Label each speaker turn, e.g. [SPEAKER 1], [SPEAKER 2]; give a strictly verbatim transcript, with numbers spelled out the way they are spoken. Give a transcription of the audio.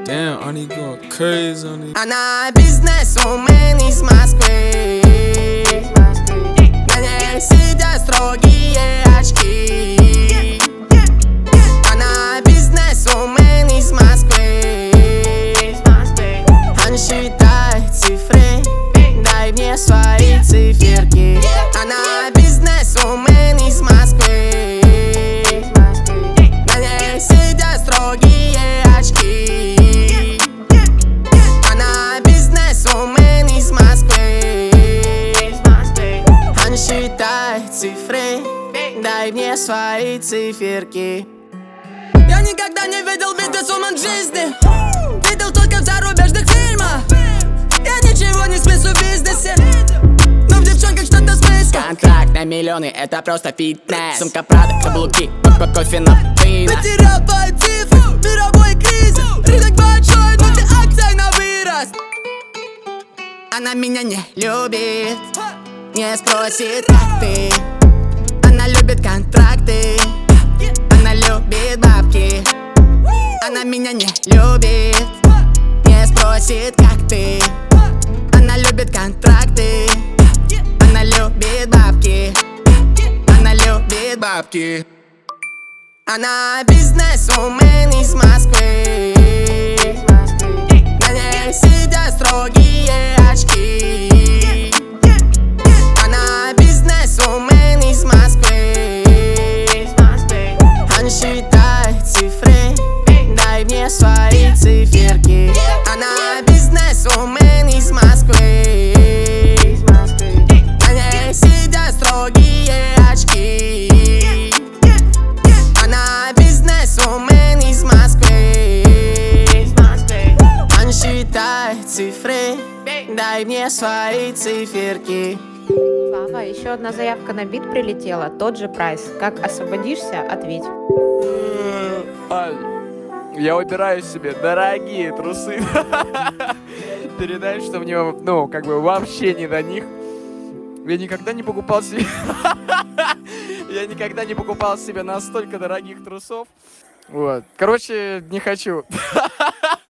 [SPEAKER 1] Damn, Arnie going crazy on it.
[SPEAKER 2] Она бизнесвумен из Москвы. На ней сидят строгие очки. Она бизнесвумен из Москвы. Она считает цифры, дай мне свои циферки. Она бизнесвумен из Москвы. На ней сидят строгие очки. Она бизнесвумен из Москвы. Она считает цифры, дай мне свои циферки. Я никогда не видел бизнесвумен в жизни. Видел только в зарубежных фильмах. Я ничего не смыслю в бизнесе, но в девчонках что-то смысл.
[SPEAKER 3] Контракт на миллионы, это просто фитнес. Сумка Прада, каблуки, ко- кофе на пино.
[SPEAKER 2] Потерял твою цифру, мировой кризис. Рынок большой, но ты акция на вырост. Она меня не любит, не спросит, как ты. Она любит контракты, она любит бабки. Она меня не любит, не спросит, как ты. Она любит контракты, она любит бабки. Она любит бабки. Она бизнесвумен из Москвы. На ней сидят строгие очки. Она бизнесвумен из Москвы. Она считает цифры, дай мне свои циферки. Она бизнесвумен из Москвы. На ней сидят строгие очки. Она бизнесвумен из Москвы. Она считает цифры, дай мне свои циферки.
[SPEAKER 4] Слава, еще одна заявка на бит прилетела, тот же прайс. Как освободишься, ответь.
[SPEAKER 5] Аль, я выбираю себе дорогие трусы. Передай, что мне, ну, как бы вообще не до них. Я никогда не покупал себе... Я никогда не покупал себе настолько дорогих трусов. Вот. Короче, не хочу.